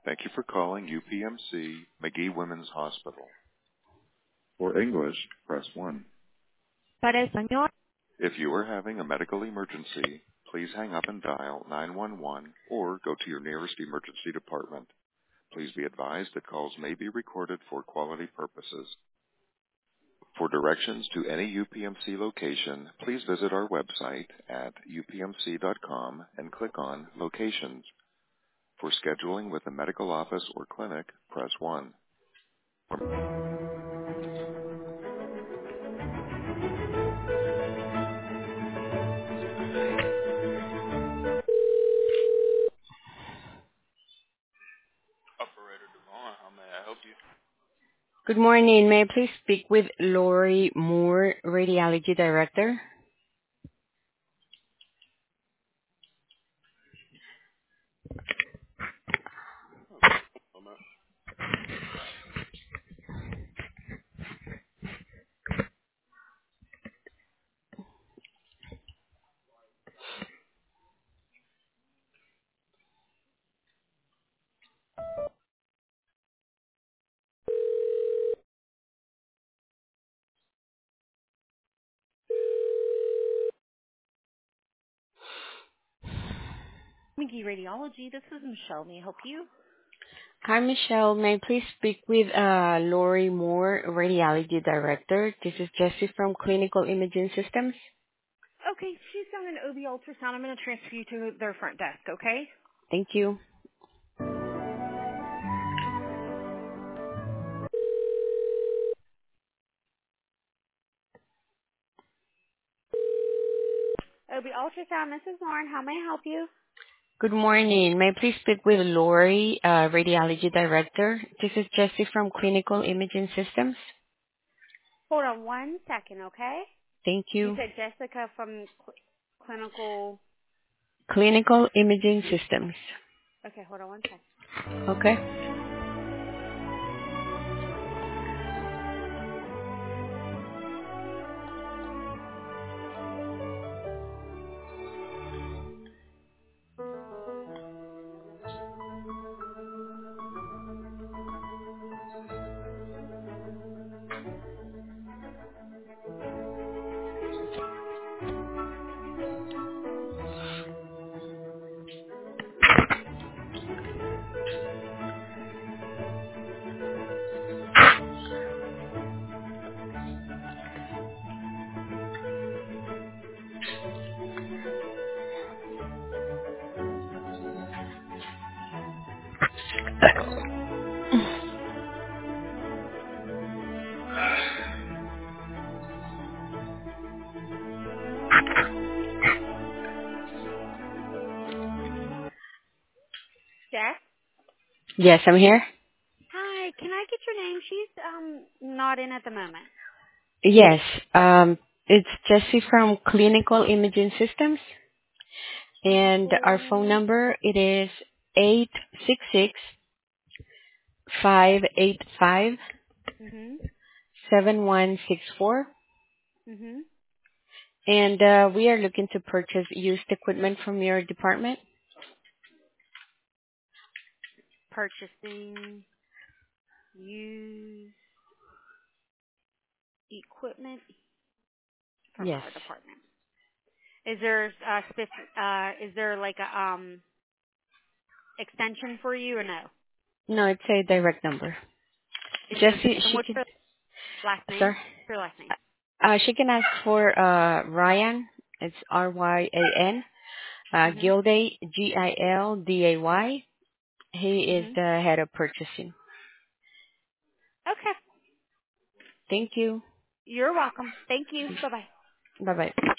Thank you for calling UPMC Magee Women's Hospital. For English, press 1. Para español. If you are having a medical emergency, please hang up and dial 911 or go to your nearest emergency department. Please be advised that calls may be recorded for quality purposes. For directions to any UPMC location, please visit our website at upmc.com and click on Locations. For scheduling with a medical office or clinic, press 1. Operator Devon, how may I help you? Good morning. May I please speak with Lori Moore, Radiology Director? McGee Radiology, this is Michelle. May I help you? Hi, Michelle. May I please speak with Lori Moore, Radiology Director? This is Jessie from Clinical Imaging Systems. Okay, she's done an OB ultrasound. I'm going to transfer you to their front desk, okay? Thank you. OB ultrasound, this is Lauren. How may I help you? Good morning. May I please speak with Lori, Radiology Director? This is Jessie from Clinical Imaging Systems. Hold on one second, okay? Thank You you. said Jessica from Clinical. Clinical Imaging Systems. Okay, hold on one second. Okay. Jess? Yes, I'm here. Hi, can I get your name? She's not in at the moment. Yes, it's Jessie from Clinical Imaging Systems, and our phone Cool. number it is 866-585-7164, Mhm. and we are looking to purchase used equipment from your department. Purchasing used equipment from Yes. our department. Is there is there like a extension for you or no? No, it's a direct number. It's just, Jessie, and she what's can, your last name? sir, What's your last name? she can ask for Ryan. It's Ryan. Mhm. Gilday, Gilday. He is Mhm. the head of purchasing. Okay. Thank you. You're welcome. Thank you. Bye bye. Bye-bye.